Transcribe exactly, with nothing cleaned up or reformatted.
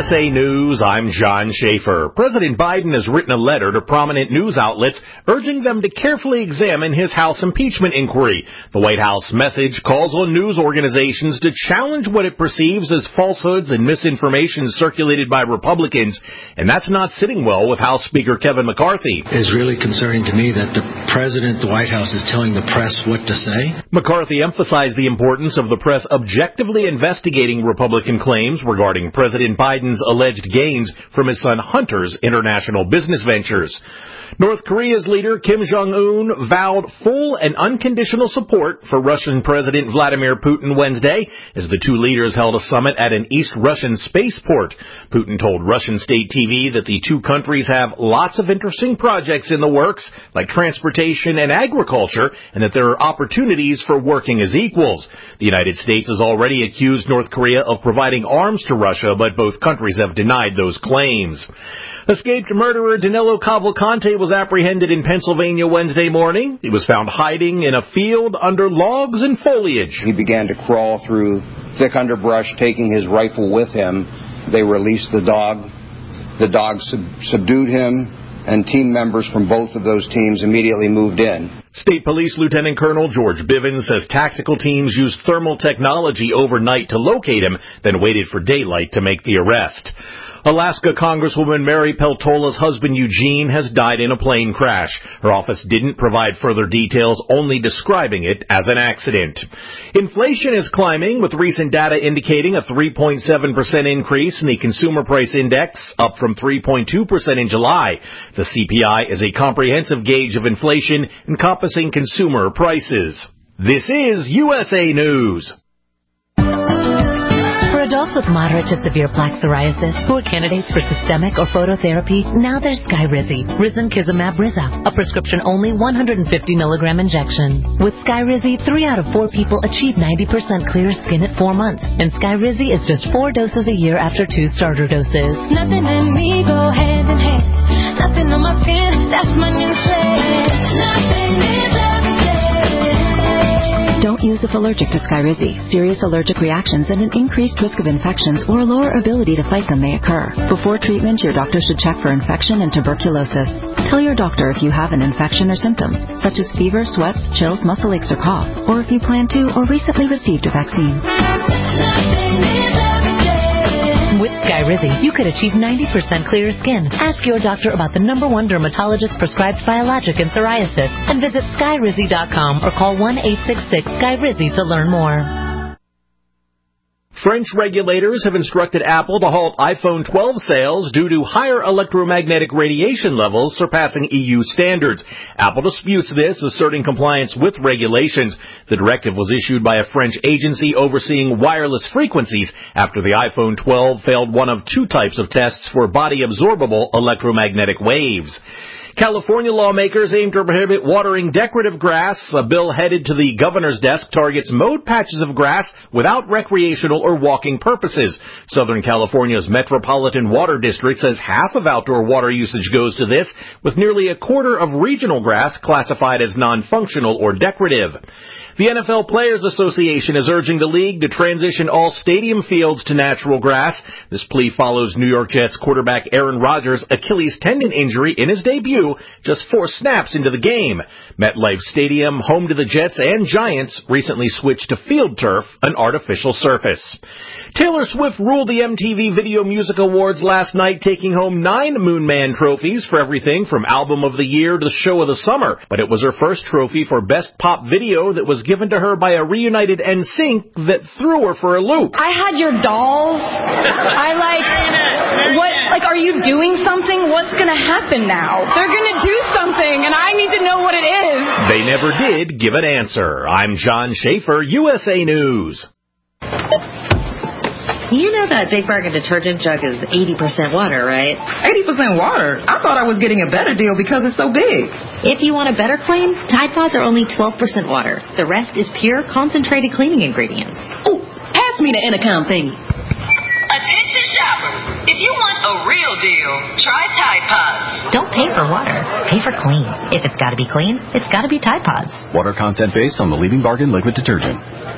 S A News, I'm John Schaefer. President Biden has written a letter to prominent news outlets urging them to carefully examine his House impeachment inquiry. The White House message calls on news organizations to challenge what it perceives as falsehoods and misinformation circulated by Republicans, and that's not sitting well with House Speaker Kevin McCarthy. It's really concerning to me that the president, the White House, is telling the press what to say. McCarthy emphasized the importance of the press objectively investigating Republican claims regarding President Biden's alleged gains from his son Hunter's international business ventures. North Korea's leader Kim Jong-un vowed full and unconditional support for Russian President Vladimir Putin Wednesday as the two leaders held a summit at an East Russian spaceport. Putin told Russian state T V that the two countries have lots of interesting projects in the works, like transportation and agriculture, and that there are opportunities for working as equals. The United States has already accused North Korea of providing arms to Russia, but both countries have denied those claims. Escaped murderer Danilo Cavalcante was apprehended in Pennsylvania Wednesday morning. He was found hiding in a field under logs and foliage. He began to crawl through thick underbrush, taking his rifle with him. They released the dog. The dog sub- subdued him, and team members from both of those teams immediately moved in. State Police Lieutenant Colonel George Bivens says tactical teams used thermal technology overnight to locate him, then waited for daylight to make the arrest. Alaska Congresswoman Mary Peltola's husband Eugene has died in a plane crash. Her office didn't provide further details, only describing it as an accident. Inflation is climbing, with recent data indicating a three point seven percent increase in the Consumer Price Index, up from three point two percent in July. The C P I is a comprehensive gauge of inflation encompassing consumer prices. This is U S A News. For adults with moderate to severe plaque psoriasis who are candidates for systemic or phototherapy, now there's Skyrizi, Risankizumab Riza, a prescription-only one hundred fifty milligram injection. With Skyrizi, three out of four people achieve ninety percent clear skin at four months, and Skyrizi is just four doses a year after two starter doses. Nothing in me go hand in hand. Nothing on my skin, that's my new shade. Nothing is everything. Don't use if allergic to Skyrizi. Serious allergic reactions and an increased risk of infections or a lower ability to fight them may occur. Before treatment, your doctor should check for infection and tuberculosis. Tell your doctor if you have an infection or symptoms, such as fever, sweats, chills, muscle aches, or cough, or if you plan to or recently received a vaccine. With Skyrizi, you could achieve ninety percent clear skin. Ask your doctor about the number one dermatologist-prescribed biologic in psoriasis and visit Skyrizi dot com or call one eight six six Skyrizi to learn more. French regulators have instructed Apple to halt iPhone twelve sales due to higher electromagnetic radiation levels surpassing E U standards. Apple disputes this, asserting compliance with regulations. The directive was issued by a French agency overseeing wireless frequencies after the iPhone twelve failed one of two types of tests for body-absorbable electromagnetic waves. California lawmakers aim to prohibit watering decorative grass. A bill headed to the governor's desk targets mowed patches of grass without recreational or walking purposes. Southern California's Metropolitan Water District says half of outdoor water usage goes to this, with nearly a quarter of regional grass classified as non-functional or decorative. The N F L Players Association is urging the league to transition all stadium fields to natural grass. This plea follows New York Jets quarterback Aaron Rodgers' Achilles tendon injury in his debut just four snaps into the game. MetLife Stadium, home to the Jets and Giants, recently switched to field turf, an artificial surface. Taylor Swift ruled the M T V Video Music Awards last night, taking home nine Moon Man trophies for everything from Album of the Year to Show of the Summer. But it was her first trophy for Best Pop Video that was given to her by a reunited N Sync that threw her for a loop. I had your dolls. I like, what, like, are you doing something? What's going to happen now? They're going to do something, and I need to know what it is. They never did give an answer. I'm John Schaefer, U S A News. You know that Big Bargain detergent jug is eighty percent water, right? eighty percent water? I thought I was getting a better deal because it's so big. If you want a better claim, Tide Pods are only twelve percent water. The rest is pure, concentrated cleaning ingredients. Oh, pass me the Intercom thingy. Attention shoppers. If you want a real deal, try Tide Pods. Don't pay for water. Pay for clean. If it's got to be clean, it's got to be Tide Pods. Water content based on the leading bargain liquid detergent.